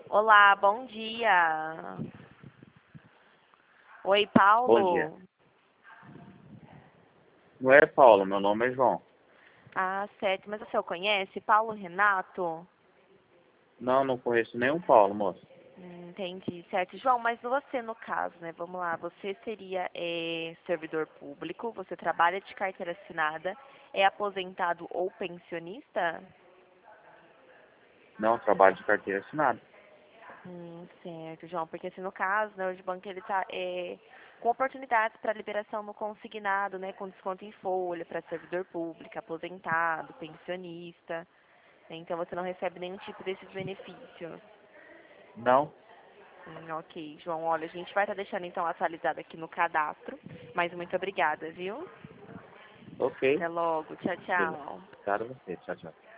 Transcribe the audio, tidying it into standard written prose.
Olá, bom dia. Oi, Bom dia. Paulo. Não é Paulo, meu nome é João. Ah, certo. Mas você o conhece? Paulo Renato? Não, não conheço nenhum Paulo, moço. Entendi, certo. João, mas você no caso, né? Vamos lá. Você seria servidor público, você trabalha de carteira assinada, é aposentado ou pensionista? Não, trabalho de carteira assinada. Certo, João, porque assim, no caso, né, o banco ele tá com oportunidades para liberação no consignado, né, com desconto em folha para servidor público, aposentado, pensionista, né, então você não recebe nenhum tipo desses benefícios. Não? Ok, João, olha, a gente vai estar deixando então atualizado aqui no cadastro, mas muito obrigada, viu? Ok. Até logo, tchau, Beleza. tchau. Obrigado a você. Tchau, tchau.